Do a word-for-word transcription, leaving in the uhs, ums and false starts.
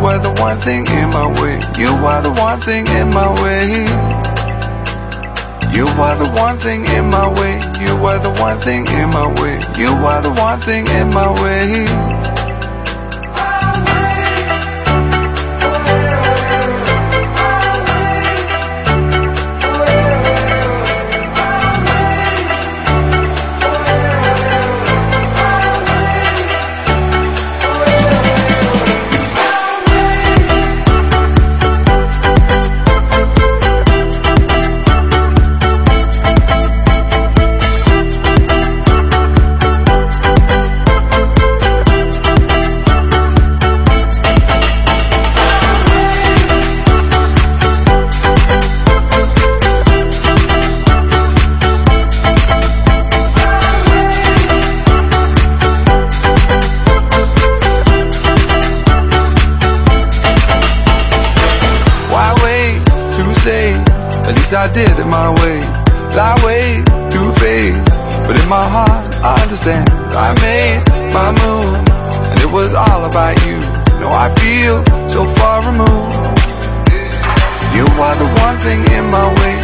were the one thing in my way. You were the one thing in my way. You were the one thing in my way. You were the one thing in my way. You were the one thing in my way. At least I did it my way. I wait through faith, but in my heart I understand. I made my move, and it was all about you. No, I feel so far removed. You are the one thing in my way.